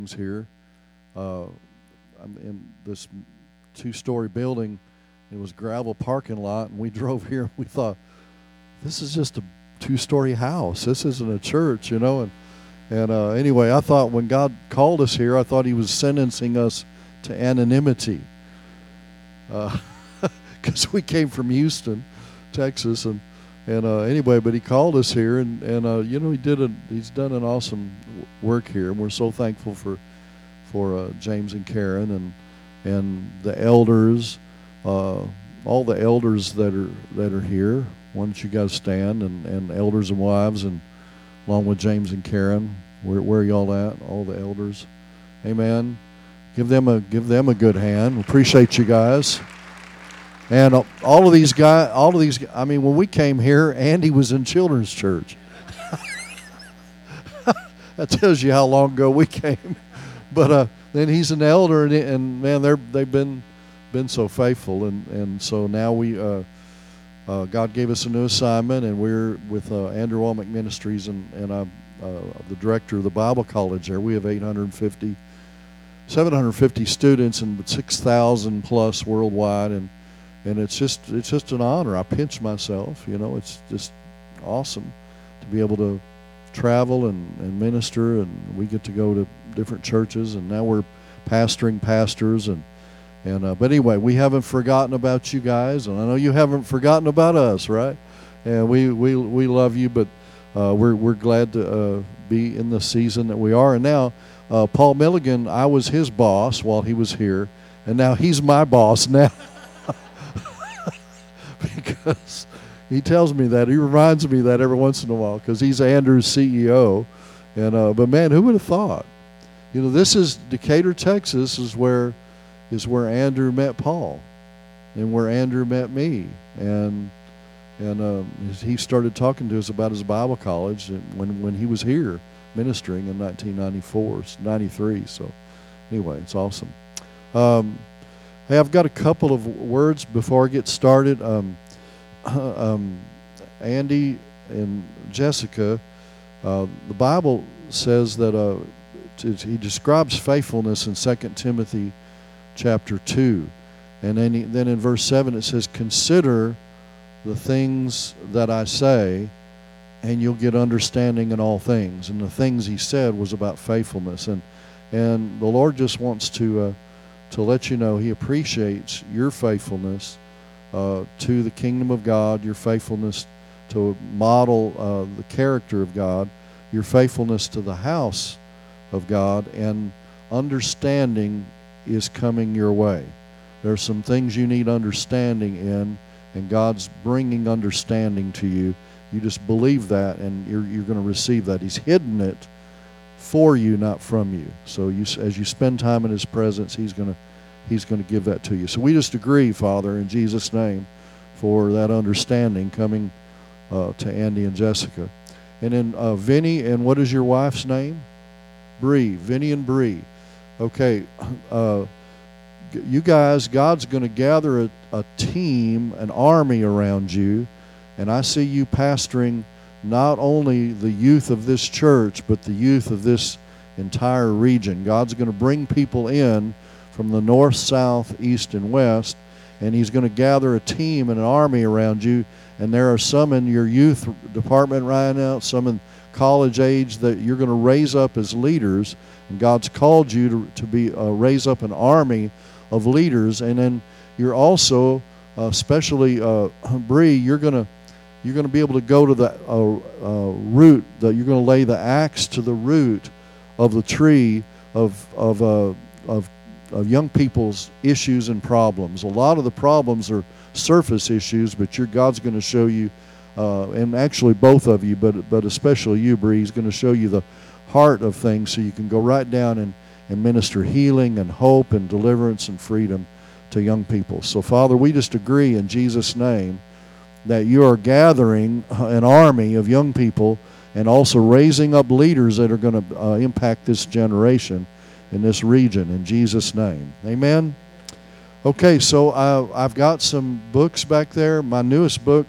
here. I'm in this two-story building. It was gravel parking lot, and we drove here. And we thought, this is just a two-story house. This isn't a church, And anyway, I thought when God called us here, I thought He was sentencing us to anonymity, because we came from Houston, Texas, and anyway, but He called us here, and He's done an awesome work here, and we're so thankful for James and Karen and the elders, all the elders that are here. Why don't you guys stand, and elders and wives, and along with James and Karen, where are y'all at? All the elders, amen. Give them a good hand. We appreciate you guys. And all of these guys. I mean, when we came here, Andy was in children's church. That tells you how long ago we came. But then he's an elder, and man, they've been so faithful, and so now we God gave us a new assignment, and we're with Andrew Womack Ministries, and I'm the director of the Bible College there. We have 750 students and 6,000 plus worldwide, and it's just an honor. I pinch myself, It's just awesome to be able to travel and minister, and we get to go to different churches, and now we're pastoring pastors, and but anyway, we haven't forgotten about you guys, and I know you haven't forgotten about us, right? And we love you, but we're glad to be in the season that we are. And now Paul Milligan, I was his boss while he was here, and now he's my boss now. Because he tells me that. He reminds me that every once in a while, because he's Andrew's CEO. And but man, who would have thought? This is Decatur, Texas, is where Andrew met Paul, and where Andrew met me, and he started talking to us about his Bible college when he was here ministering in 1994, 93. So anyway, it's awesome. Hey, I've got a couple of words before I get started. Andy and Jessica, the Bible says that he describes faithfulness in 2 Timothy chapter 2. And then in verse 7 it says, "Consider the things that I say, and you'll get understanding in all things." And the things he said was about faithfulness. And the Lord just wants to let you know He appreciates your faithfulness to the kingdom of God, your faithfulness to model the character of God, your faithfulness to the house of God, and understanding is coming your way. There are some things you need understanding in, and God's bringing understanding to you. You just believe that, and you're going to receive that. He's hidden it for you, not from you. So as you spend time in His presence, He's going to give that to you. So we just agree, Father, in Jesus' name, for that understanding coming to Andy and Jessica. And then Vinny, and what is your wife's name? Bree. Vinny and Bree. Okay, you guys, God's going to gather a team, an army around you, and I see you pastoring not only the youth of this church, but the youth of this entire region. God's going to bring people in from the north, south, east, and west, and He's going to gather a team and an army around you, and there are some in your youth department right now, some in college age, that you're going to raise up as leaders. And God's called you to be raise up an army of leaders, and then you're also, especially Bree, you're going to be able to go to the root. That you're going to lay the axe to the root of the tree of young people's issues and problems. A lot of the problems are surface issues, but God's going to show you, and actually both of you, but especially you, Bree, He's going to show you the heart of things, so you can go right down and minister healing and hope and deliverance and freedom to young people. So Father, we just agree in Jesus' name that you are gathering an army of young people and also raising up leaders that are going to impact this generation in this region, in Jesus' name. Amen. Okay, so I've got some books back there. My newest book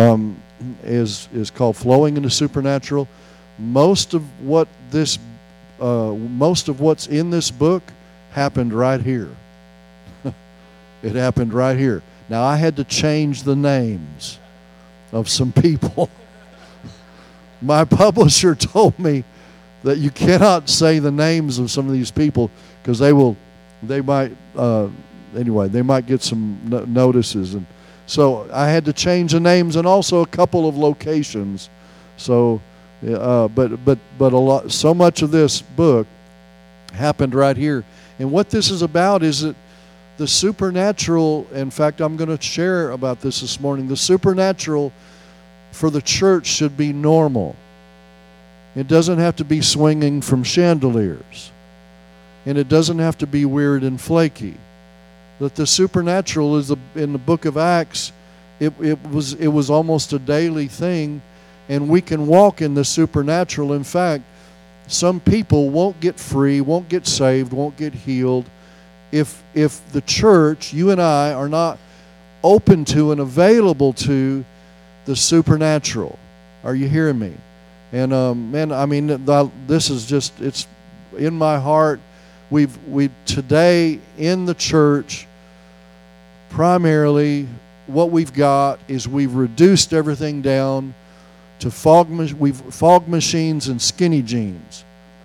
is called Flowing in the Supernatural. Most of what this most of what's in this book happened right here. It happened right here. Now, I had to change the names of some people. My publisher told me that you cannot say the names of some of these people because they might get some notices. And so I had to change the names and also a couple of locations. So, but so much of this book happened right here. And what this is about is that the supernatural, in fact, I'm going to share about this morning, the supernatural for the church should be normal. It doesn't have to be swinging from chandeliers. And it doesn't have to be weird and flaky. That the supernatural is in the book of Acts, it was almost a daily thing, and we can walk in the supernatural. In fact, some people won't get free, won't get saved, won't get healed if the church, you and I, are not open to and available to the supernatural. Are you hearing me? And man, I mean, this is just, it's in my heart. We today in the church, primarily what we've got is we've reduced everything down to fog machines and skinny jeans.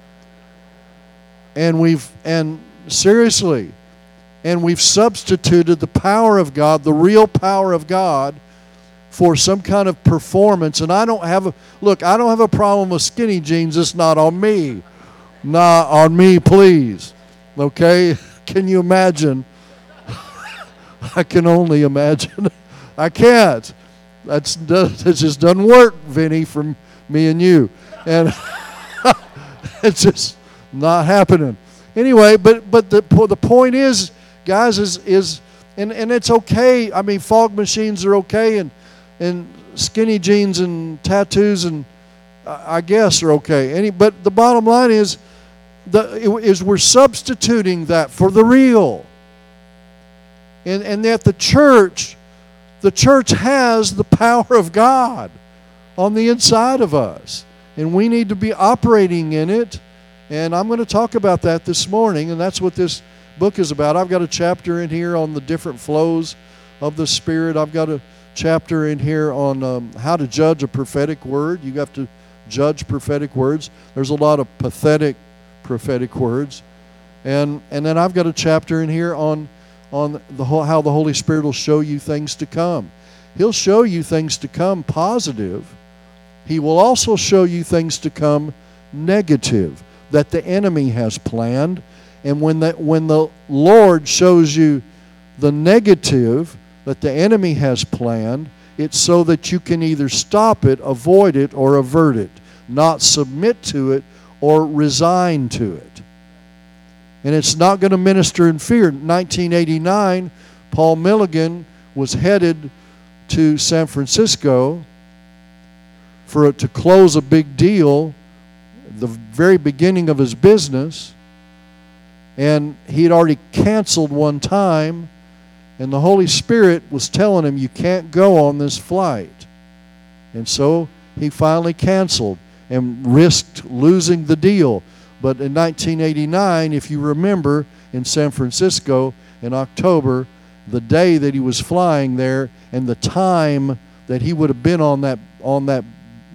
And seriously, we've substituted the power of God, the real power of God, for some kind of performance. And I don't have a problem with skinny jeans. It's not on me. Not on me, please. Okay? Can you imagine? I can only imagine. I can't. That just doesn't work, Vinny, from me and you. And it's just not happening. Anyway, but the point is, guys, is and it's okay. I mean, fog machines are okay, and skinny jeans and tattoos and I guess are okay. But the bottom line is we're substituting that for the real. And that the church has the power of God on the inside of us. And we need to be operating in it. And I'm going to talk about that this morning, and that's what this book is about. I've got a chapter in here on the different flows of the Spirit. I've got a chapter in here on how to judge a prophetic word. You have to judge prophetic words. There's a lot of pathetic prophetic words. And then I've got a chapter in here on how the Holy Spirit will show you things to come. He'll show you things to come positive. He will also show you things to come negative that the enemy has planned. And when the Lord shows you the negative that the enemy has planned, it's so that you can either stop it, avoid it, or avert it, not submit to it or resign to it. And it's not going to minister in fear. In 1989, Paul Milligan was headed to San Francisco to close a big deal, the very beginning of his business. And he had already canceled one time, and the Holy Spirit was telling him, you can't go on this flight. And so he finally canceled and risked losing the deal. But in 1989, if you remember, in San Francisco in October, the day that he was flying there and the time that he would have been on that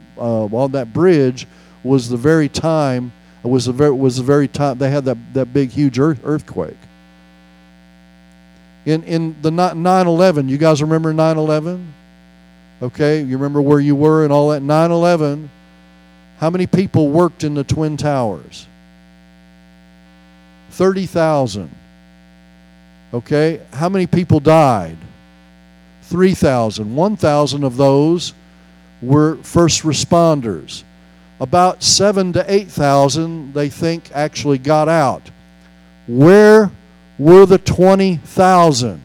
bridge was the very time. Was the very time they had that big huge earthquake. In the 9/11, you guys remember 9/11? Okay, you remember where you were and all that. 9/11. How many people worked in the Twin Towers? 30,000. Okay, how many people died? 3,000. 1,000 of those were first responders. About 7,000 to 8,000, they think, actually got out. Where were the 20,000?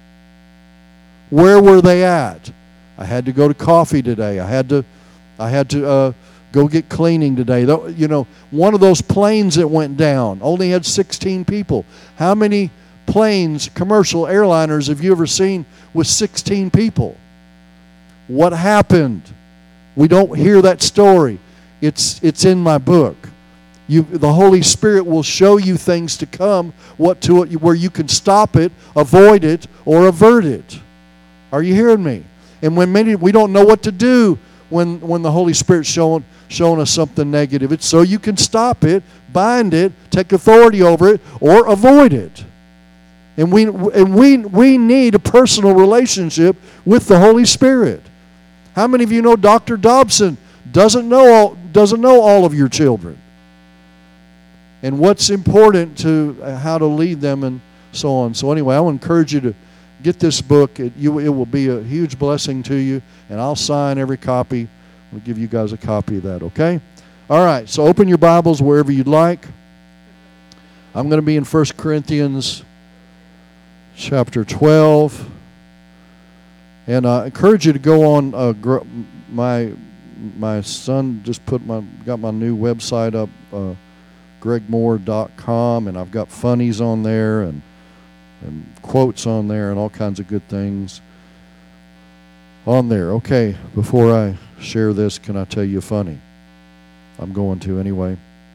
Where were they at? I had to go to coffee today. I had to go get cleaning today. You know, one of those planes that went down only had 16 people. How many planes, commercial airliners, have you ever seen with 16 people? What happened? We don't hear that story. It's in my book. The Holy Spirit will show you things to come, where you can stop it, avoid it, or avert it. Are you hearing me? And we don't know what to do when the Holy Spirit's showing us something negative. It's so you can stop it, bind it, take authority over it, or avoid it. And we need a personal relationship with the Holy Spirit. How many of you know Dr. Dobson doesn't know all of your children? And what's important to how to lead them and so on. So anyway, I will encourage you to get this book. It will be a huge blessing to you, and I'll sign every copy. I'll give you guys a copy of that, okay? All right, so open your Bibles wherever you'd like. I'm going to be in 1 Corinthians chapter 12. And I encourage you to go on my son just got my new website up, gregmoore.com, and I've got funnies on there and quotes on there and all kinds of good things on there. Okay, before I share this, can I tell you a funny? I'm going to anyway.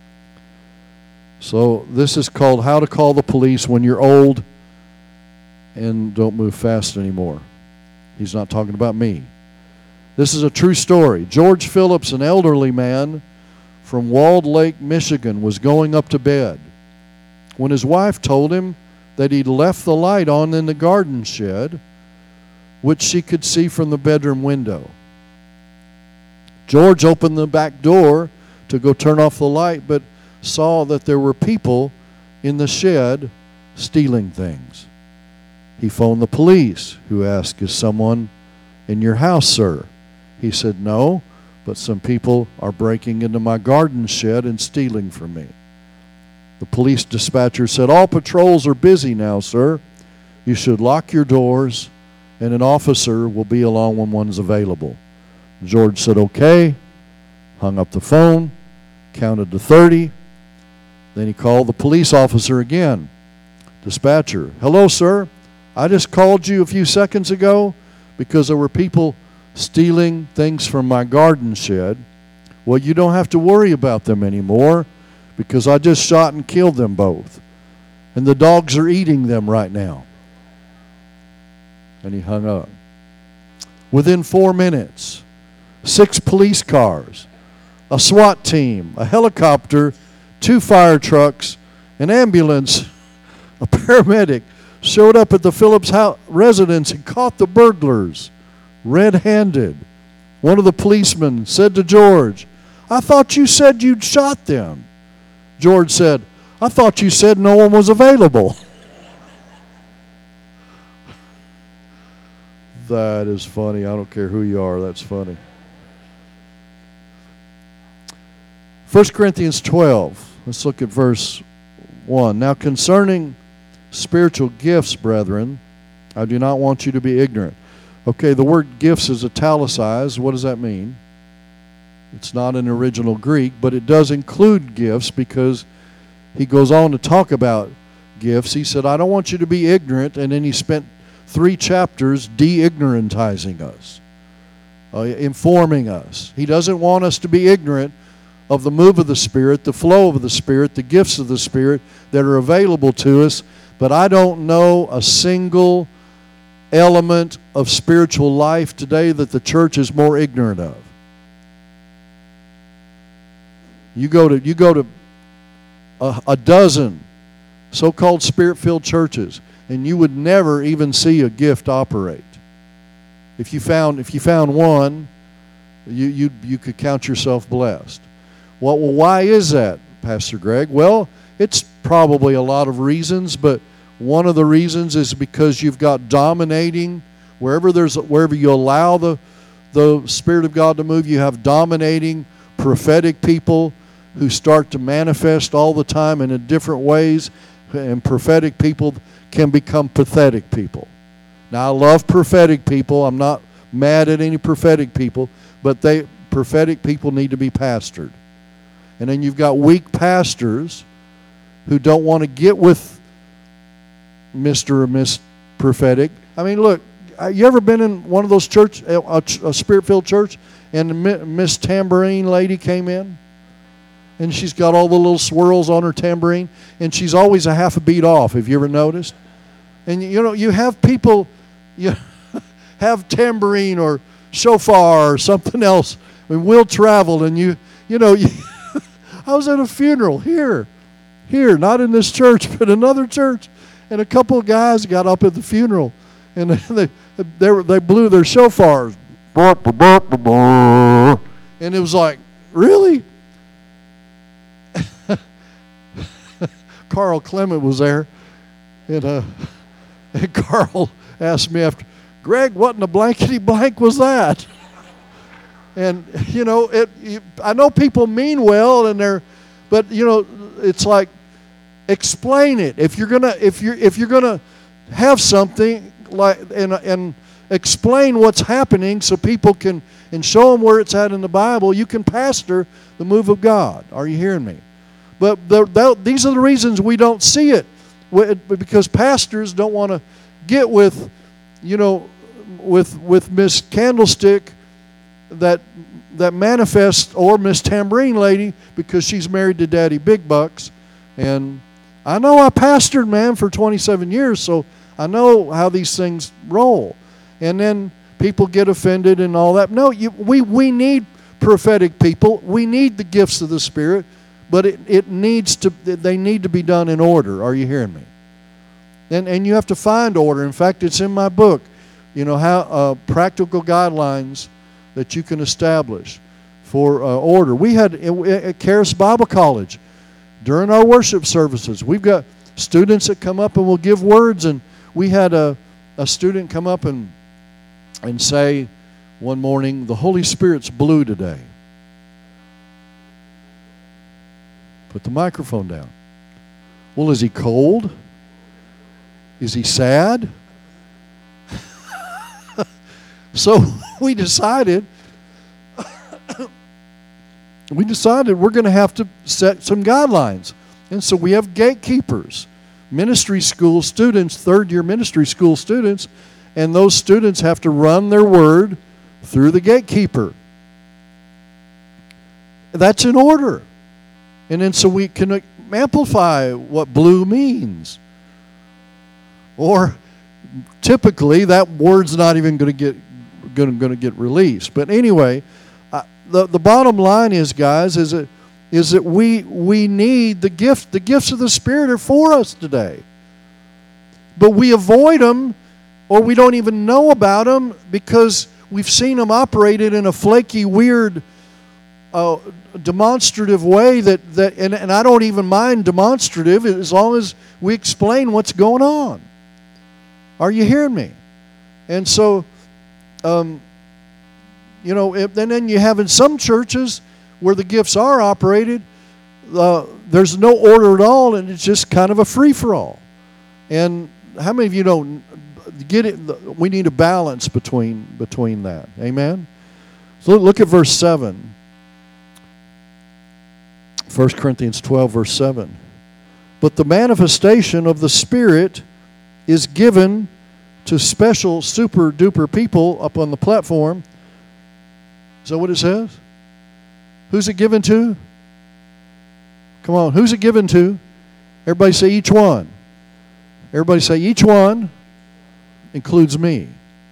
So this is called How to Call the Police When You're Old and Don't Move Fast Anymore. He's not talking about me. This is a true story. George Phillips, an elderly man from Walled Lake, Michigan, was going up to bed when his wife told him that he'd left the light on in the garden shed, which she could see from the bedroom window. George opened the back door to go turn off the light, but saw that there were people in the shed stealing things. He phoned the police, who asked, "Is someone in your house, sir?" He said, "No, but some people are breaking into my garden shed and stealing from me." The police dispatcher said, "All patrols are busy now, sir. You should lock your doors, and an officer will be along when one's available." George said, "Okay," hung up the phone, counted to 30. Then he called the police officer again. Dispatcher, "Hello, sir. I just called you a few seconds ago because there were people stealing things from my garden shed. Well, you don't have to worry about them anymore because I just shot and killed them both. And the dogs are eating them right now." And he hung up. Within 4 minutes, 6 police cars, a SWAT team, a helicopter, 2 fire trucks, an ambulance, a paramedic showed up at the Phillips residence and caught the burglars red-handed. One of the policemen said to George, "I thought you said you'd shot them." George said, "I thought you said no one was available." That is funny. I don't care who you are. That's funny. 1 Corinthians 12. Let's look at verse 1. "Now concerning spiritual gifts, brethren, I do not want you to be ignorant." Okay, the word gifts is italicized. What does that mean? It's not in original Greek, but it does include gifts because he goes on to talk about gifts. He said, "I don't want you to be ignorant," and then he spent 3 chapters de-ignorantizing us, informing us. He doesn't want us to be ignorant of the move of the Spirit, the flow of the Spirit, the gifts of the Spirit that are available to us. But I don't know a single element of spiritual life today that the church is more ignorant of. You go to a dozen so-called Spirit-filled churches, and you would never even see a gift operate. If you found one, you could count yourself blessed. Well, why is that, Pastor Greg? Well, it's probably a lot of reasons, but one of the reasons is because you've got dominating wherever you allow the Spirit of God to move. You have dominating prophetic people who start to manifest all the time and in different ways, and prophetic people can become pathetic people. Now, I love prophetic people. I'm not mad at any prophetic people, but prophetic people need to be pastored. And then you've got weak pastors who don't want to get with Mr. or Miss Prophetic. I mean, look, you ever been in one of those a Spirit-filled church, and Miss Tambourine lady came in? And she's got all the little swirls on her tambourine, and she's always a half a beat off. Have you ever noticed? And you have people, you have tambourine or shofar or something else, and we'll travel, and I was at a funeral here, not in this church, but another church, and a couple of guys got up at the funeral, and they blew their shofars, and it was like, really? Carl Clement was there, and Carl asked me after, Greg, what in the blankety blank was that? And I know people mean well, but it's like, explain it. If you're gonna have something like and explain what's happening so people can, and show them where it's at in the Bible, you can pastor the move of God. Are you hearing me? But these are the reasons we don't see it, because pastors don't want to get with Miss Candlestick that manifests, or Miss Tambourine Lady, because she's married to Daddy Big Bucks. And I know I pastored, man, for 27 years, so I know how these things roll. And then people get offended and all that. No, we need prophetic people. We need the gifts of the Spirit. But they need to be done in order. Are you hearing me? And you have to find order. In fact, it's in my book, how practical guidelines that you can establish for order. We had at Charis Bible College, during our worship services, we've got students that come up and will give words, and we had a student come up and say one morning, the Holy Spirit's blue today. Put the microphone down. Well, is he cold? Is he sad? So we decided we're going to have to set some guidelines. And so we have gatekeepers, ministry school students, third-year ministry school students, and those students have to run their word through the gatekeeper. That's in order. And then so we can amplify what blue means. Or typically that word's not even going to get released. But anyway, the bottom line is, guys, is that we need the gift. The gifts of the Spirit are for us today. But we avoid them, or we don't even know about them, because we've seen them operated in a flaky, weird, demonstrative way and I don't even mind demonstrative as long as we explain what's going on. Are you hearing me? And so, and then you have in some churches where the gifts are operated, there's no order at all, and it's just kind of a free-for-all. And how many of you don't get it? We need a balance between that. Amen? So look at verse 7. 1 Corinthians 12, verse 7. But the manifestation of the Spirit is given to special super-duper people up on the platform. Is that what it says? Who's it given to? Come on, who's it given to? Everybody say each one. Everybody say each one includes me.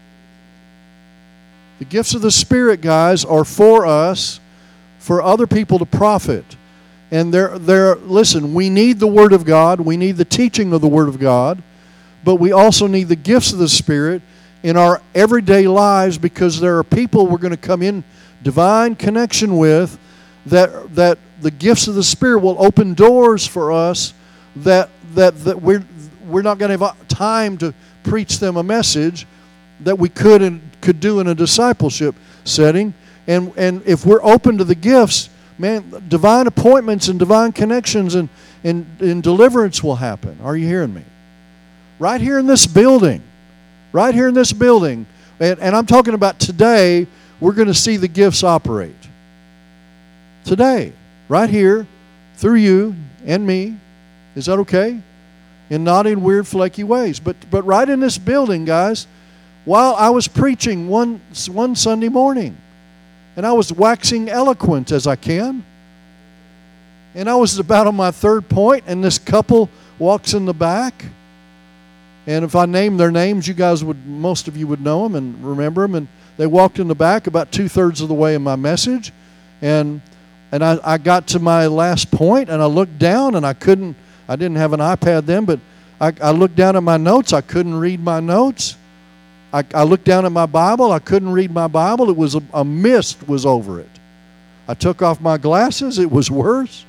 The gifts of the Spirit, guys, are for us, for other people to profit. And listen, we need the Word of God. We need the teaching of the Word of God. But we also need the gifts of the Spirit in our everyday lives, because there are people we're going to come in divine connection with that the gifts of the Spirit will open doors for us that we're not going to have time to preach them a message that we could do in a discipleship setting. And if we're open to the gifts, man, divine appointments and divine connections and deliverance will happen. Are you hearing me? Right here in this building. Right here in this building. And I'm talking about today, we're going to see the gifts operate. Today. Right here. Through you and me. Is that okay? And not in weird, flaky ways. But right in this building, guys, while I was preaching one Sunday morning, and I was waxing eloquent as I can. And I was about on my third point, and this couple walks in the back. And if I name their names, most of you would know them and remember them. And they walked in the back about 2/3 of the way in my message. And I got to my last point, and I looked down, and I didn't have an iPad then, but I looked down at my notes. I couldn't read my notes. I looked down at my Bible. I couldn't read my Bible. It was a mist was over it. I took off my glasses. It was worse.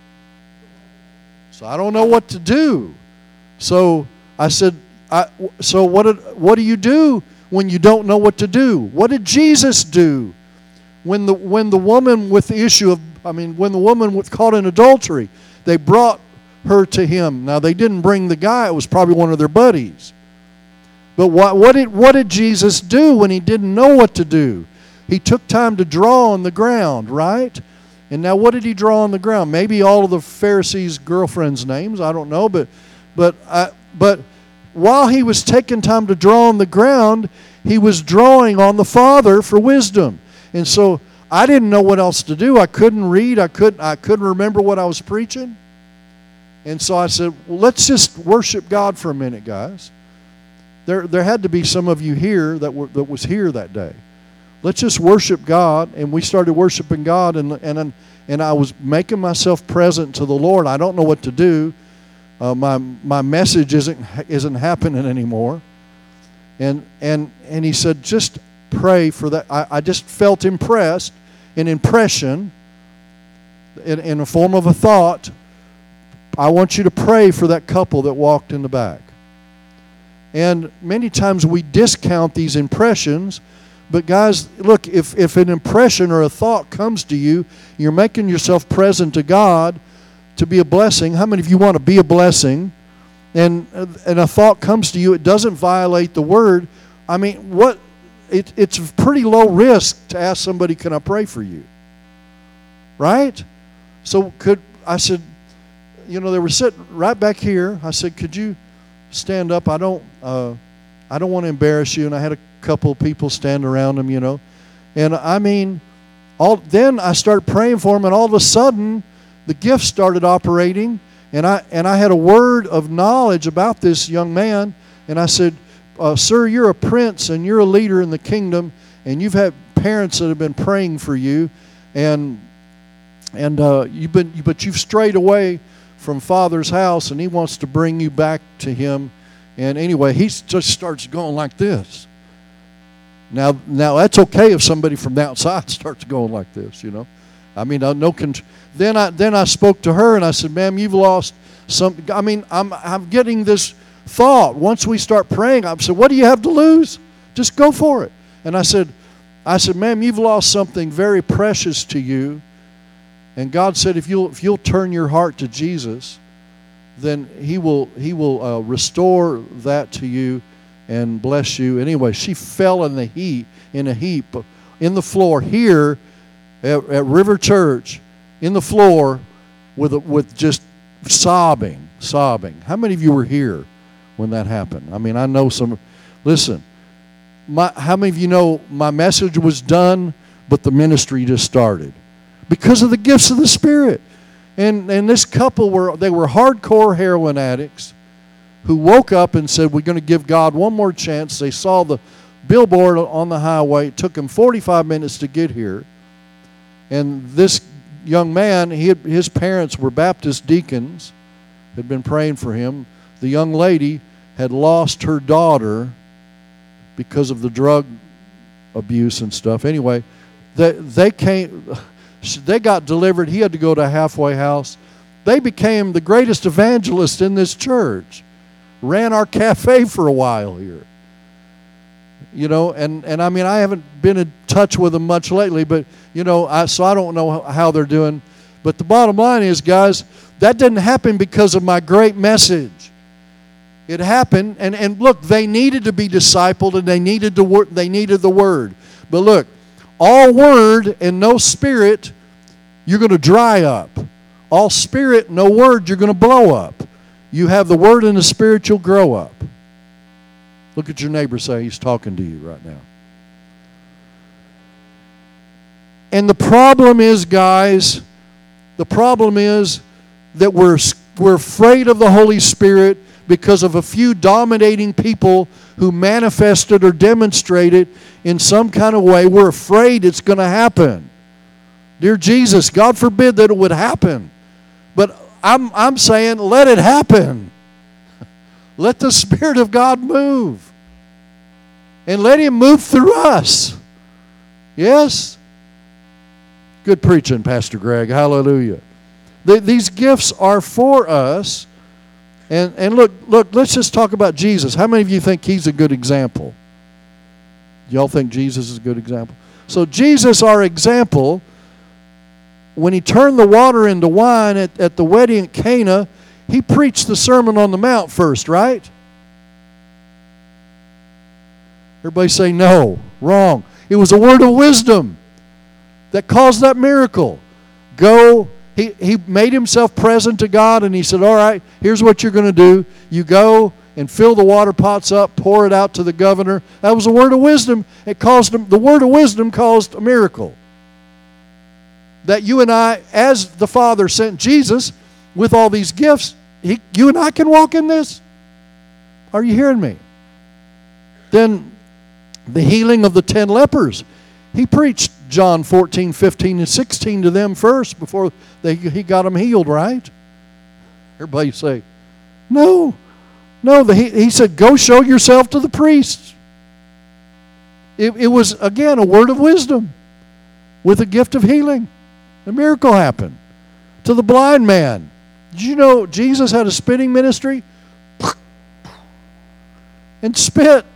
So I don't know what to do. So I said, so what do you do when you don't know what to do? What did Jesus do when the woman with the issue of, when the woman was caught in adultery, they brought her to him. Now, they didn't bring the guy. It was probably one of their buddies. But what did Jesus do when he didn't know what to do? He took time to draw on the ground, right? And now what did he draw on the ground? Maybe all of the Pharisees' girlfriends' names. I don't know. But while he was taking time to draw on the ground, he was drawing on the Father for wisdom. And so I didn't know what else to do. I couldn't read. I couldn't remember what I was preaching. And so I said, well, let's just worship God for a minute, guys. There had to be some of you here that was here that day. Let's just worship God. And we started worshiping God, and I was making myself present to the Lord. I don't know what to do. My message isn't happening anymore. And he said, just pray for that. I just felt impressed, an impression in the form of a thought. I want you to pray for that couple that walked in the back. And many times we discount these impressions. But guys, look, if an impression or a thought comes to you, you're making yourself present to God to be a blessing. How many of you want to be a blessing? And a thought comes to you, it doesn't violate the Word. It's pretty low risk to ask somebody, can I pray for you? Right? So I said, they were sitting right back here. I said, could you stand up? I don't want to embarrass you. And I had a couple of people stand around them, And then I started praying for them, and all of a sudden, the gift started operating, and I had a word of knowledge about this young man, and I said, sir, you're a prince, and you're a leader in the kingdom, and you've had parents that have been praying for you, but you've strayed away from Father's house, and he wants to bring you back to him. And anyway, he just starts going like this. Now that's okay if somebody from the outside starts going like this, Then I spoke to her and I said, ma'am, you've lost some. I'm getting this thought. Once we start praying, I said, what do you have to lose? Just go for it. And I said, ma'am, you've lost something very precious to you. And God said, if you'll turn your heart to Jesus, then He will restore that to you and bless you. Anyway, she fell in a heap in the floor here at River Church, in the floor with just sobbing. How many of you were here when that happened? I know some. Listen, how many of you know my message was done, but the ministry just started? Because of the gifts of the Spirit. And this couple were hardcore heroin addicts who woke up and said, we're going to give God one more chance. They saw the billboard on the highway. It took them 45 minutes to get here. And this young man, his parents were Baptist deacons, had been praying for him. The young lady had lost her daughter because of the drug abuse and stuff. Anyway, they got delivered. He had to go to a halfway house. They became the greatest evangelists in this church. Ran our cafe for a while here. I haven't been in touch with them much lately, but, so I don't know how they're doing. But the bottom line is, guys, that didn't happen because of my great message. It happened, and look, they needed to be discipled, and they needed the Word. But look, all Word and no Spirit, you're going to dry up. All Spirit, no Word, you're going to blow up. You have the Word and the Spirit, you'll grow up. Look at your neighbor, say he's talking to you right now. And the problem is, guys, that we're afraid of the Holy Spirit because of a few dominating people who manifested or demonstrated in some kind of way. We're afraid it's going to happen. Dear Jesus, God forbid that it would happen. But I'm saying, let it happen. Let the Spirit of God move. And let Him move through us. Yes? Good preaching, Pastor Greg. Hallelujah. These gifts are for us. And look, let's just talk about Jesus. How many of you think He's a good example? Y'all think Jesus is a good example? So Jesus, our example, when He turned the water into wine at the wedding at Cana, He preached the Sermon on the Mount first, right? Everybody say no. Wrong. It was a word of wisdom that caused that miracle. Go. He made Himself present to God, and He said, all right, here's what you're going to do. You go and fill the water pots up, pour it out to the governor. That was a word of wisdom. The word of wisdom caused a miracle. That you and I, as the Father sent Jesus with all these gifts, you and I can walk in this. Are you hearing me? Then the healing of the 10 lepers. He preached John 14, 15, and 16 to them first before he got them healed, right? Everybody say, no. No, he said, go show yourself to the priests. It was, again, a word of wisdom with a gift of healing. A miracle happened. To the blind man. Did you know Jesus had a spitting ministry? And spit.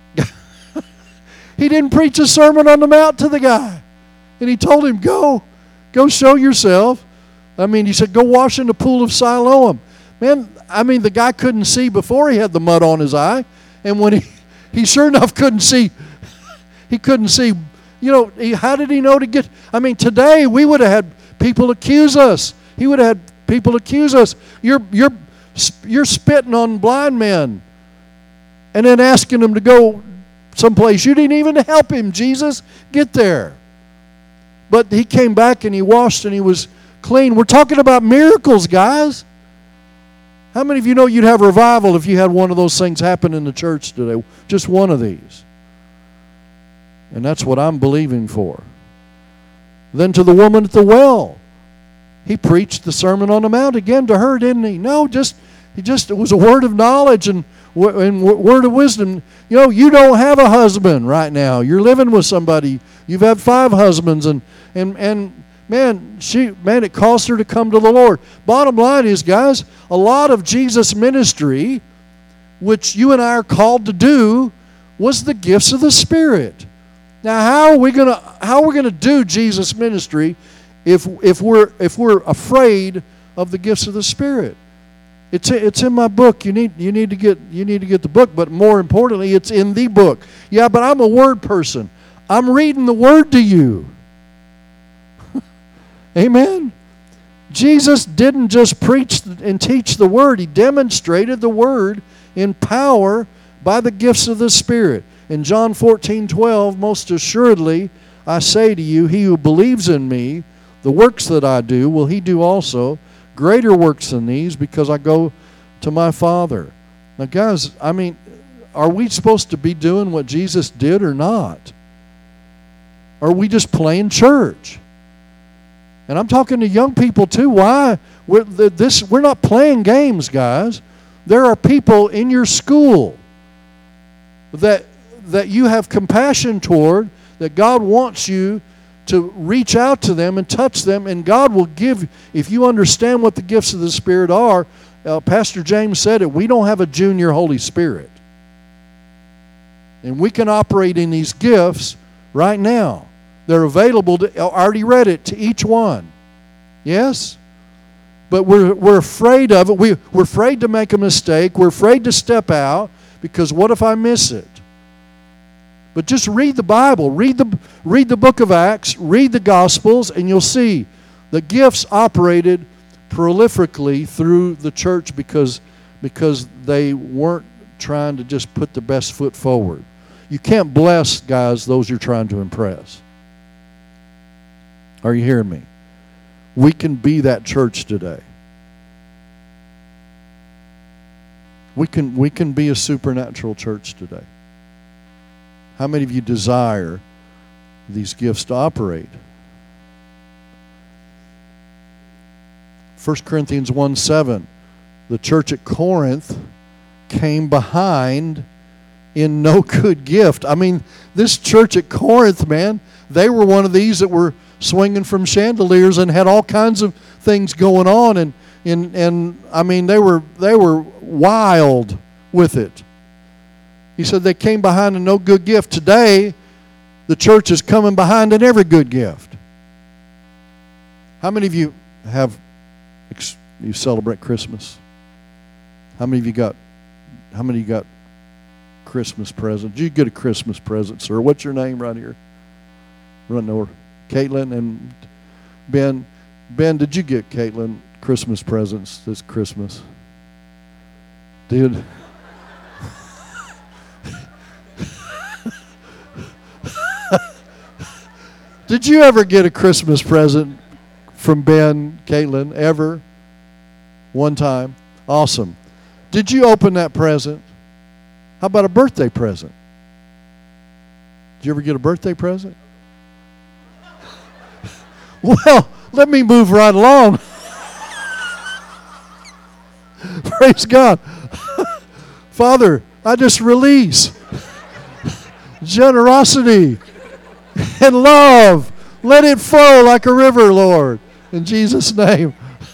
He didn't preach a Sermon on the Mount to the guy. And He told him, go show yourself. He said, go wash in the pool of Siloam. Man, the guy couldn't see before he had the mud on his eye. And when he sure enough couldn't see, he couldn't see. How did he know to get? Today we would have had people accuse us. He would have had people accuse us. You're spitting on blind men and then asking them to go someplace. You didn't even help him, Jesus. Get there. But he came back and he washed and he was clean. We're talking about miracles, guys. How many of you know you'd have revival if you had one of those things happen in the church today? Just one of these. And that's what I'm believing for. Then to the woman at the well, He preached the Sermon on the Mount again to her, didn't He? No, it was a word of knowledge and word of wisdom. You don't have a husband right now. You're living with somebody. You've had 5 husbands, and man, it caused her to come to the Lord. Bottom line is, guys, a lot of Jesus' ministry, which you and I are called to do, was the gifts of the Spirit. Now, how are we gonna do Jesus' ministry if we're afraid of the gifts of the Spirit? It's in my book. You need to get the book, but more importantly, it's in the book. Yeah, but I'm a word person. I'm reading the Word to you. Amen. Jesus didn't just preach and teach the Word. He demonstrated the Word in power by the gifts of the Spirit. In John 14:12, most assuredly, I say to you, he who believes in me, the works that I do, will he do also, greater works than these, because I go to my Father. Now, guys, are we supposed to be doing what Jesus did or not? Or are we just playing church? And I'm talking to young people too. Why? We're not playing games, guys. There are people in your school that you have compassion toward, that God wants you to reach out to them and touch them, and God will give, if you understand what the gifts of the Spirit are. Pastor James said it, we don't have a junior Holy Spirit. And we can operate in these gifts right now. They're available, I already read it, to each one. Yes? But we're afraid of it. We're afraid to make a mistake. We're afraid to step out, because what if I miss it? But just read the Bible. Read the book of Acts. Read the Gospels, and you'll see the gifts operated prolifically through the church because they weren't trying to just put the best foot forward. You can't bless, guys, those you're trying to impress. Are you hearing me? We can be that church today. We can be a supernatural church today. How many of you desire these gifts to operate? 1 Corinthians 1:7, the church at Corinth came behind in no good gift. I mean, this church at Corinth, man, they were one of these that were swinging from chandeliers and had all kinds of things going on, and I mean, they were wild with it. He said they came behind in no good gift. Today, the church is coming behind in every good gift. How many of you you celebrate Christmas? How many of you got Christmas presents? Did you get a Christmas present, sir? What's your name right here? Run over. Caitlin and Ben. Ben, did you get Caitlin Christmas presents this Christmas? Did? Did you ever get a Christmas present from Ben, Caitlin, ever? One time? Awesome. Did you open that present? How about a birthday present? Did you ever get a birthday present? Well, let me move right along. Praise God. Father, I just release generosity and love. Let it flow like a river, Lord. In Jesus' name.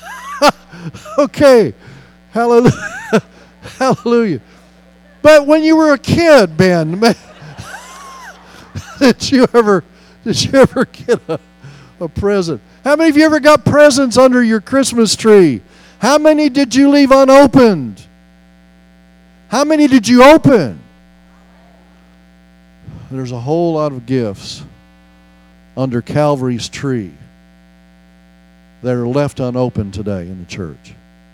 Okay. Hallelujah. Hallelujah. But when you were a kid, Ben, did you ever get a present? How many of you ever got presents under your Christmas tree? How many did you leave unopened? How many did you open? There's a whole lot of gifts under Calvary's tree that are left unopened today in the church.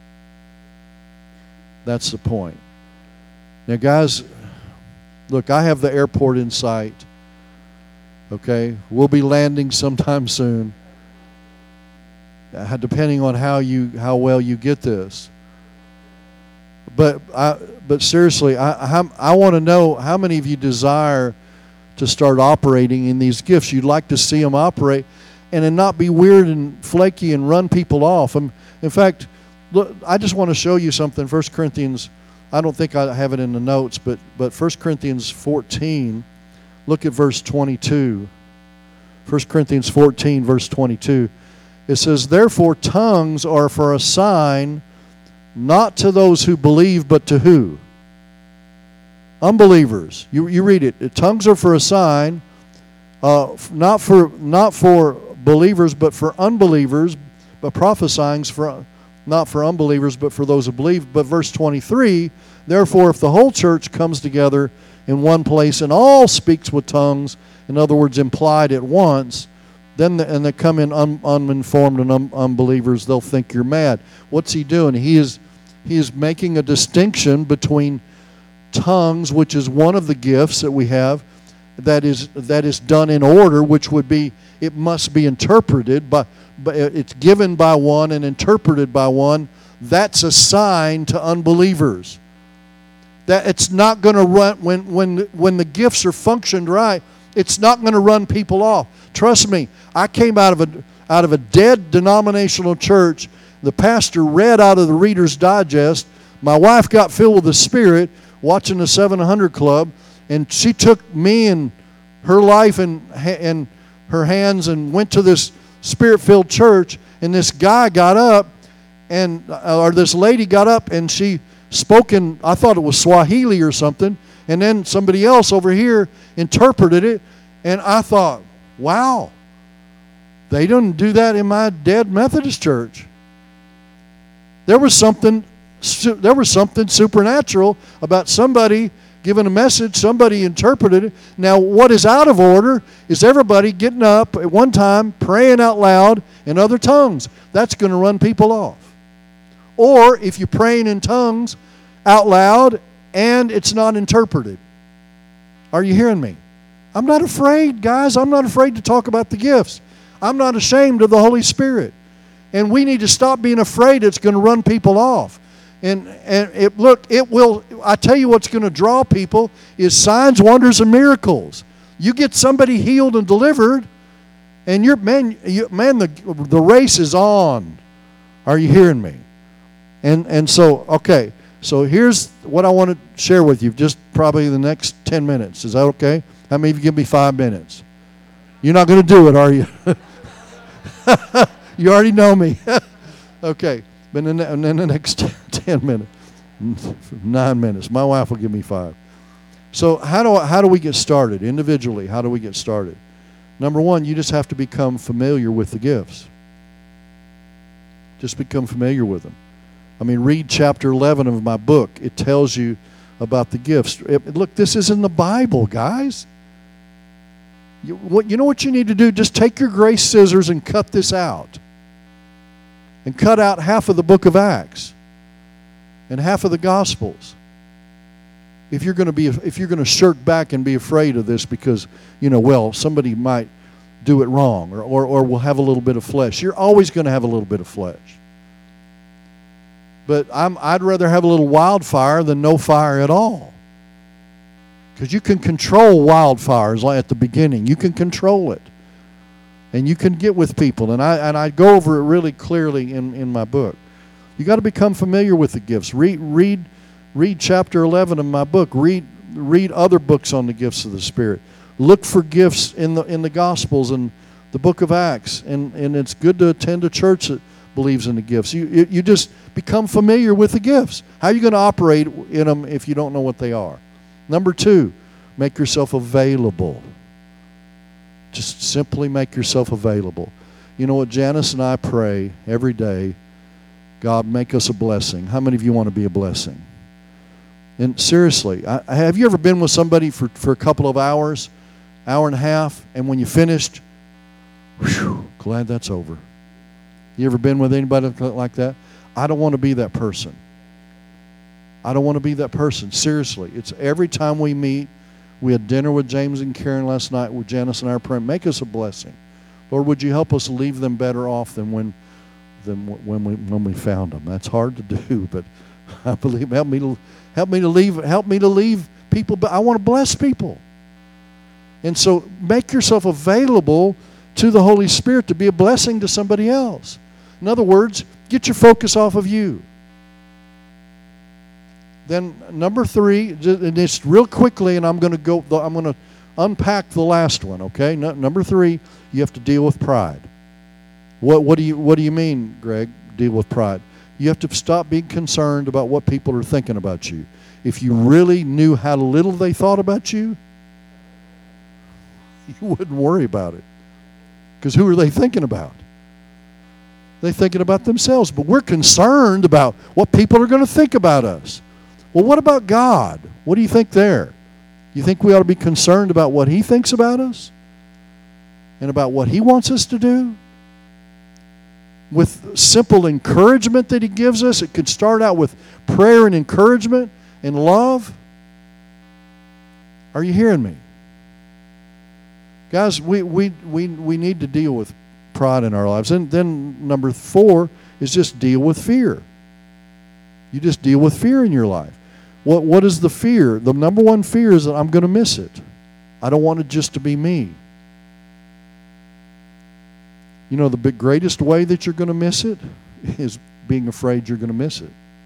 That's the point. Now, guys, look, I have the airport in sight. Okay? We'll be landing sometime soon, depending on how well you get this. But seriously, I want to know how many of you desire to start operating in these gifts. You'd like to see them operate and then not be weird and flaky and run people off. In fact, look, I just want to show you something. 1 Corinthians, I don't think I have it in the notes, but 1 Corinthians 14, look at verse 22. 1 Corinthians 14, verse 22. It says, "Therefore tongues are for a sign, not to those who believe, but to who? Unbelievers." You read it. Tongues are for a sign, not for believers, but for unbelievers. But prophesying's not for unbelievers, but for those who believe. But verse 23, "Therefore, if the whole church comes together in one place and all speaks with tongues," in other words, implied at once, and they come in uninformed and unbelievers, they'll think you're mad. What's he doing? He is making a distinction between tongues, which is one of the gifts that we have, that is done in order, which would be, it must be interpreted, but it's given by one and interpreted by one. That's a sign to unbelievers. That it's not going to run, when the gifts are functioned right, it's not going to run people off. Trust me, I came out of a dead denominational church. The pastor read out of the Reader's Digest. My wife got filled with the Spirit watching the 700 Club, and she took me and her life in her hands and went to this Spirit-filled church, and this guy got up, or this lady got up, and she spoke in, I thought it was Swahili or something, and then somebody else over here interpreted it, and I thought, wow, they didn't do that in my dead Methodist church. There was something supernatural about somebody giving a message, somebody interpreted it. Now, what is out of order is everybody getting up at one time, praying out loud in other tongues. That's going to run people off. Or if you're praying in tongues out loud and it's not interpreted. Are you hearing me? I'm not afraid, guys. I'm not afraid to talk about the gifts. I'm not ashamed of the Holy Spirit. And we need to stop being afraid it's going to run people off. And it will, I tell you what's going to draw people is signs, wonders, and miracles. You get somebody healed and delivered, and the race is on. Are you hearing me? And so, okay, so here's what I want to share with you, just probably the next 10 minutes. Is that okay? How many of you give me 5 minutes? You're not going to do it, are you? You already know me. Okay, but in the next 10 minutes, 9 minutes. My wife will give me 5. So how do we get started individually? How do we get started? Number one, you just have to become familiar with the gifts. Just become familiar with them. I mean, read chapter 11 of my book. It tells you about the gifts. Look, this is in the Bible, guys. You know what you need to do? Just take your grace scissors and cut this out. And cut out half of the book of Acts and half of the Gospels. If you're going to shirk back and be afraid of this because, somebody might do it wrong or will have a little bit of flesh. You're always going to have a little bit of flesh. But I'd rather have a little wildfire than no fire at all. Because you can control wildfires like at the beginning. You can control it. And you can get with people. And I go over it really clearly in my book. You got to become familiar with the gifts. Read chapter 11 of my book. Read other books on the gifts of the Spirit. Look for gifts in the Gospels and the book of Acts. And it's good to attend a church that believes in the gifts. You just become familiar with the gifts. How are you going to operate in them if you don't know what they are? Number 2, make yourself available. Just simply make yourself available. You know what? Janice and I pray every day, God, make us a blessing. How many of you want to be a blessing? And seriously, have you ever been with somebody for a couple of hours, hour and a half, and when you finished, whew, glad that's over? You ever been with anybody like that? I don't want to be that person. I don't want to be that person. Seriously, it's every time we meet. We had dinner with James and Karen last night with Janice and I are praying. Make us a blessing. Lord, would you help us leave them better off than when we found them? That's hard to do, but I believe help me to leave people. But I want to bless people. And so make yourself available to the Holy Spirit to be a blessing to somebody else. In other words, get your focus off of you. Then number 3, and just real quickly, and I'm going to unpack the last one. Okay, number 3, you have to deal with pride. What do you mean, Greg? Deal with pride. You have to stop being concerned about what people are thinking about you. If you really knew how little they thought about you, you wouldn't worry about it. Because who are they thinking about? They're thinking about themselves. But we're concerned about what people are going to think about us. Well, what about God? What do you think there? You think we ought to be concerned about what He thinks about us? And about what He wants us to do? With simple encouragement that He gives us, it could start out with prayer and encouragement and love. Are you hearing me? Guys, we need to deal with pride in our lives. And then number 4 is just deal with fear. You just deal with fear in your life. What is the fear? The number 1 fear is that I'm going to miss it. I don't want it just to be me. You know, the greatest way that you're going to miss it is being afraid you're going to miss it.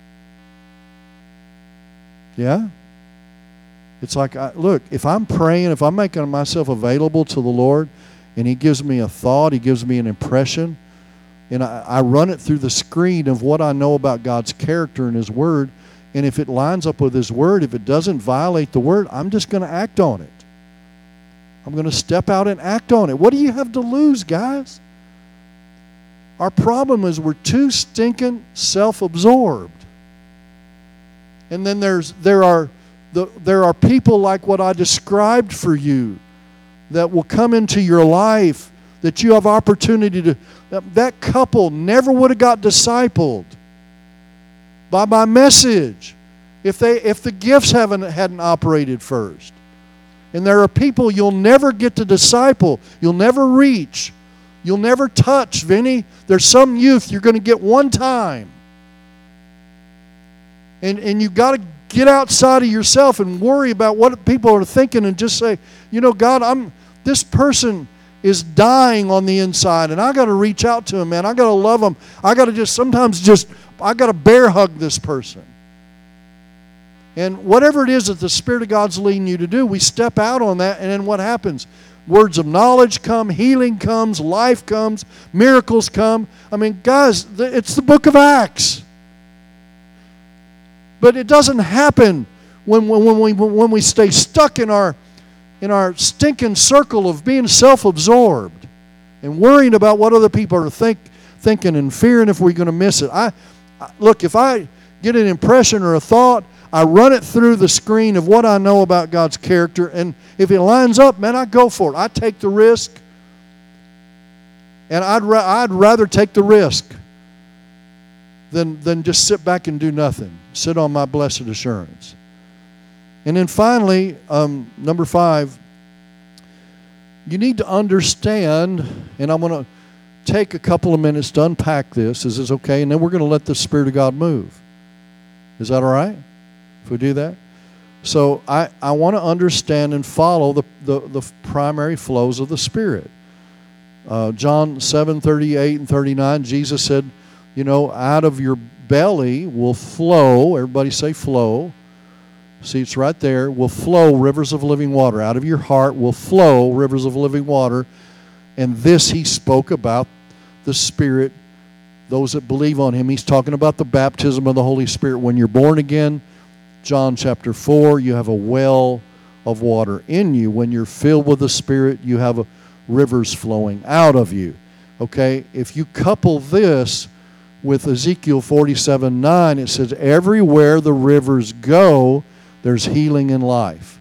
Yeah? It's like, look, if I'm praying, if I'm making myself available to the Lord, and He gives me a thought, He gives me an impression, and I run it through the screen of what I know about God's character and His Word, and if it lines up with His Word, if it doesn't violate the Word, I'm just going to act on it. I'm going to step out and act on it. What do you have to lose, guys? Our problem is we're too stinking self-absorbed. And then there are people like what I described for you that will come into your life that you have opportunity to. That couple never would have got discipled by my message if the gifts hadn't operated first. And there are people you'll never get to disciple. You'll never reach. You'll never touch, Vinny. There's some youth you're going to get one time. And you got to get outside of yourself and worry about what people are thinking and just say, God, this person is dying on the inside, and I got to reach out to him, man. I got to love him. I got to I got to bear hug this person. And whatever it is that the Spirit of God's leading you to do, we step out on that, and then what happens? Words of knowledge come, healing comes, life comes, miracles come. I mean, guys, it's the book of Acts. But it doesn't happen when we stay stuck in our stinking circle of being self-absorbed and worrying about what other people are thinking and fearing if we're going to miss it. Look, if I get an impression or a thought, I run it through the screen of what I know about God's character, and if it lines up, man, I go for it. I take the risk, and I'd rather take the risk than just sit back and do nothing. Sit on my blessed assurance. And then finally, number 5, you need to understand, and I'm going to take a couple of minutes to unpack this. Is this okay? And then we're going to let the Spirit of God move. Is that all right if we do that? So I want to understand and follow the primary flows of the Spirit. John 7:38 and 39, Jesus said, out of your belly will flow, everybody say flow. See, it's right there, will flow rivers of living water. Out of your heart will flow rivers of living water. And this he spoke about the Spirit, those that believe on him. He's talking about the baptism of the Holy Spirit. When you're born again, John chapter 4, you have a well of water in you. When you're filled with the Spirit, you have rivers flowing out of you. Okay? If you couple this with Ezekiel 47:9, it says, everywhere the rivers go, there's healing and life.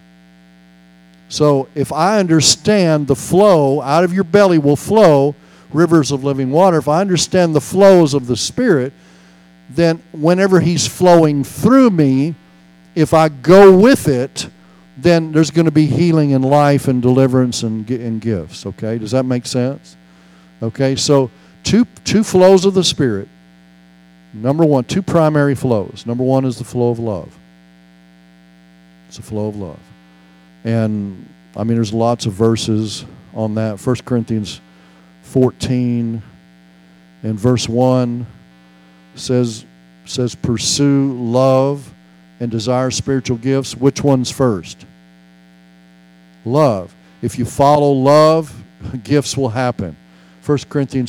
So if I understand the flow, out of your belly will flow rivers of living water. If I understand the flows of the Spirit, then whenever he's flowing through me, if I go with it, then there's going to be healing and life and deliverance and gifts. Okay? Does that make sense? Okay, so two flows of the Spirit. Number 1, 2 primary flows. Number 1 is the flow of love. It's a flow of love. And, there's lots of verses on that. 1 Corinthians 14 and verse 1 says pursue love and desire spiritual gifts. Which one's first? Love. If you follow love, gifts will happen. 1 Corinthians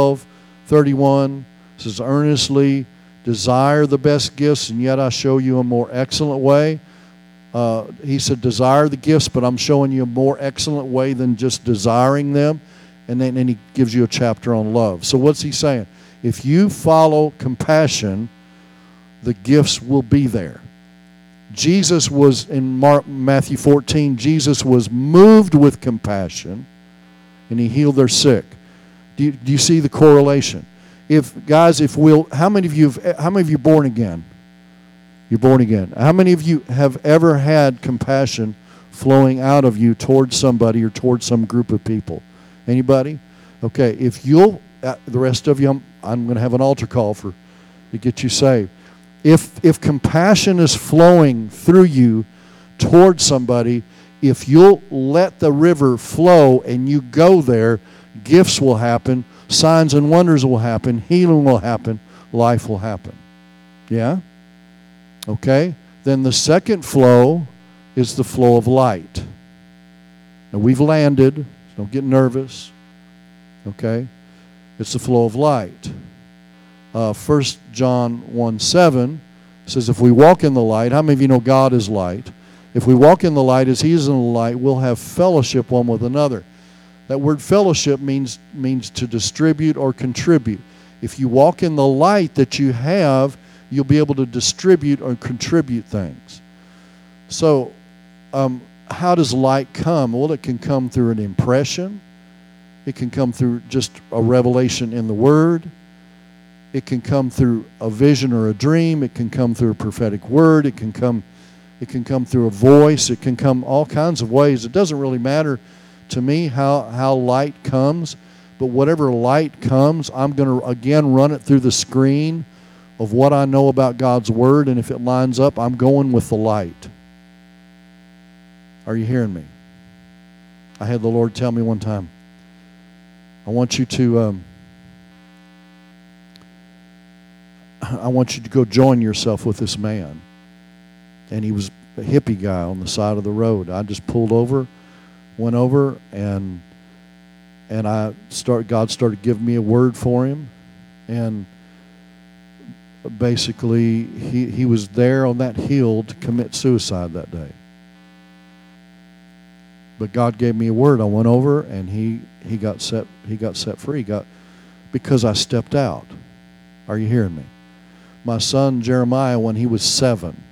12:31 says, earnestly desire the best gifts, and yet I show you a more excellent way. He said, desire the gifts, but I'm showing you a more excellent way than just desiring them. And then he gives you a chapter on love. So what's he saying? If you follow compassion, the gifts will be there. Jesus was, in Matthew 14, Jesus was moved with compassion, and he healed their sick. Do you see the correlation? How many of you born again? You're born again. How many of you have ever had compassion flowing out of you towards somebody or towards some group of people? Anybody? Okay, if you'll, the rest of you, I'm going to have an altar call to get you saved. If compassion is flowing through you towards somebody, if you'll let the river flow and you go there, gifts will happen, signs and wonders will happen, healing will happen, life will happen. Yeah? Okay? Then the second flow is the flow of light. Now we've landed. Don't get nervous. Okay? It's the flow of light. 1 John 1:7 says, if we walk in the light, how many of you know God is light? If we walk in the light as he is in the light, we'll have fellowship one with another. That word fellowship means to distribute or contribute. If you walk in the light that you have, you'll be able to distribute or contribute things. So, how does light come? Well, it can come through an impression. It can come through just a revelation in the Word. It can come through a vision or a dream. It can come through a prophetic word. It can come through a voice. It can come all kinds of ways. It doesn't really matter to me how light comes, but whatever light comes, I'm going to again run it through the screen of what I know about God's Word, and if it lines up, I'm going with the light. Are you hearing me? I had the Lord tell me one time, I want you to go join yourself with this man. And he was a hippie guy on the side of the road. I just pulled over, went over, and God started giving me a word for him. And basically, he was there on that hill to commit suicide that day. But God gave me a word. I went over, and he got set free. Because I stepped out. Are you hearing me? My son Jeremiah, when he was 7,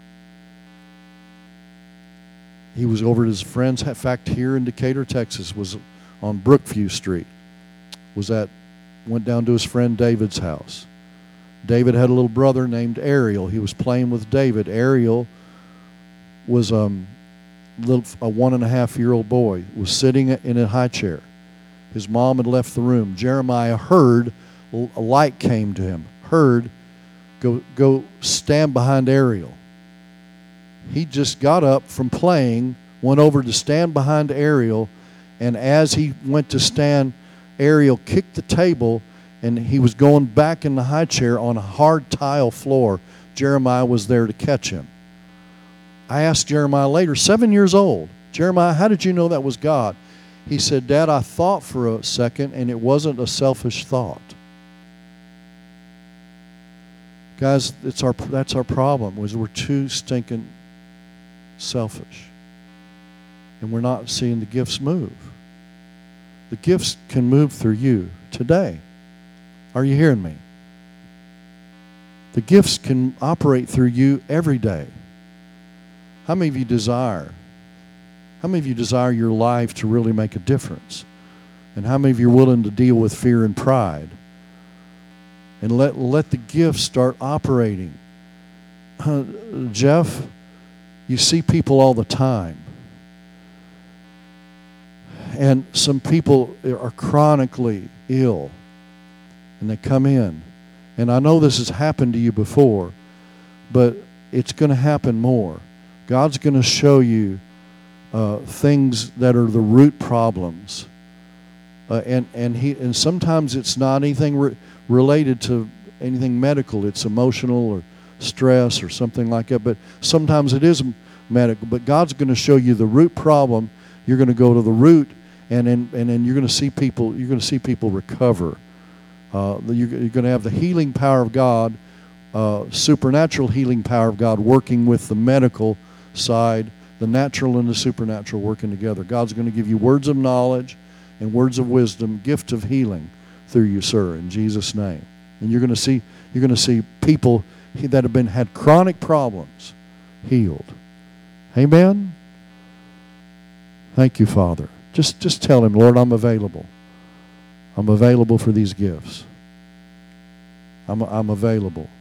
he was over at his friend's. In fact, here in Decatur, Texas, was on Brookview Street. Went down to his friend David's house. David had a little brother named Ariel. He was playing with David. Ariel was a 1.5-year-old boy. Was sitting in a high chair. His mom had left the room. Jeremiah heard a light came to him. Heard, go stand behind Ariel. He just got up from playing, went over to stand behind Ariel, and as he went to stand, Ariel kicked the table, and he was going back in the high chair on a hard tile floor. Jeremiah was there to catch him. I asked Jeremiah later, 7 years old, Jeremiah, how did you know that was God? He said, Dad, I thought for a second, and it wasn't a selfish thought. Guys, that's our problem, is we're too stinking selfish. And we're not seeing the gifts move. The gifts can move through you today. Are you hearing me? The gifts can operate through you every day. How many of you desire your life to really make a difference? And how many of you are willing to deal with fear and pride? And let the gifts start operating. Jeff, you see people all the time. And some people are chronically ill. And they come in. And I know this has happened to you before, but it's going to happen more. God's going to show you things that are the root problems. And sometimes it's not anything related to anything medical. It's emotional or stress or something like that. But sometimes it is medical. But God's going to show you the root problem. You're going to go to the root, and then you're going to see people. You're going to see people recover. You're going to have the healing power of God, supernatural healing power of God, working with the medical side, the natural and the supernatural working together. God's going to give you words of knowledge and words of wisdom, gift of healing through you, sir, in Jesus' name. And you're going to see people that have had chronic problems healed. Amen. Thank you, Father. Just tell him, Lord, I'm available. I'm available for these gifts. I'm available.